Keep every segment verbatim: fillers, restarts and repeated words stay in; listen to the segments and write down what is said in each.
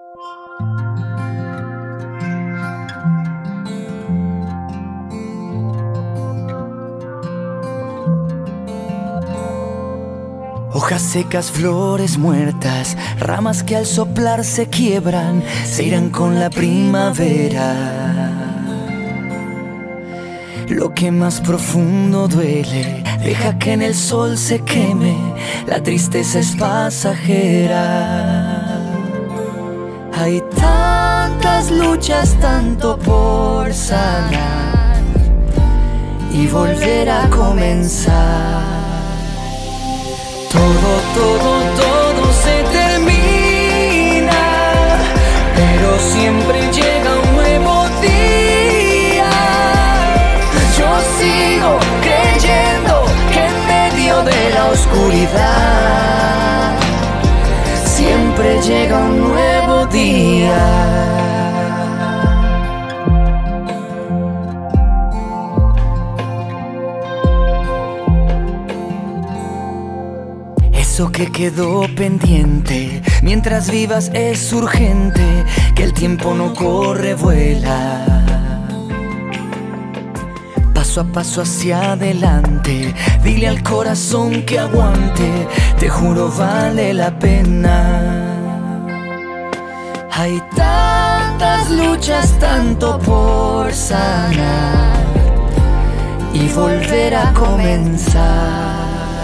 Hojas secas, flores muertas, ramas que al soplar se quiebran, se irán con la primavera. Lo que más profundo duele, deja que en el sol se queme, la tristeza es pasajera. Hay tantas luchas, tanto por sanar y volver a comenzar. Todo, todo, todo se termina, pero siempre llega un nuevo día. Yo sigo creyendo que en medio de la oscuridad siempre llega un nuevo día. Eso que quedó pendiente, mientras vivas es urgente, que el tiempo no corre, vuela. Paso a paso hacia adelante, dile al corazón que aguante, te juro vale la pena. Hay tantas luchas, tanto por sanar y volver a comenzar.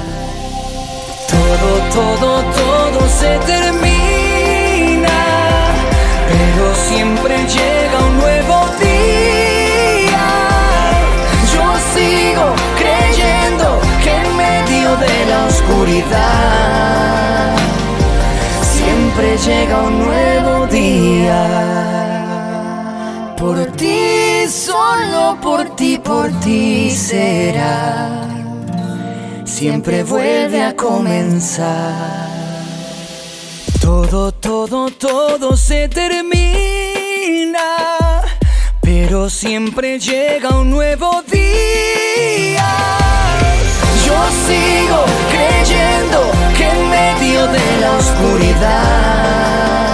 Todo, todo, todo se termina, pero siempre llega un nuevo día. Yo sigo creyendo que en medio de la oscuridad siempre llega un nuevo día. Por ti, solo por ti, por ti será. Siempre vuelve a comenzar. Todo, todo, todo se termina, pero siempre llega un nuevo día. Yo sigo creyendo que en medio de la oscuridad